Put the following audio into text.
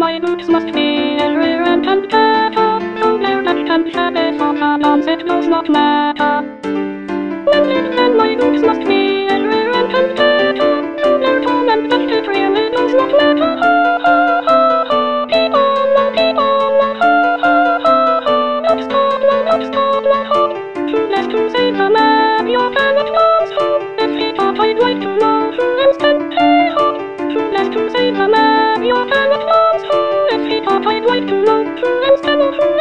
my boots must be rare and better. So rare that can have for problems, it does not matter. Then my boots must be rare and better. So rare and that it really does not matter. Ha ha ha ha. People, ha ha ha ha. Not stop, la ho. Too less to say the man your planet goes home. If he thought I'd like to know who instant hey ho. Too less to say the man your planet goes home. If he thought I'd like to know who instant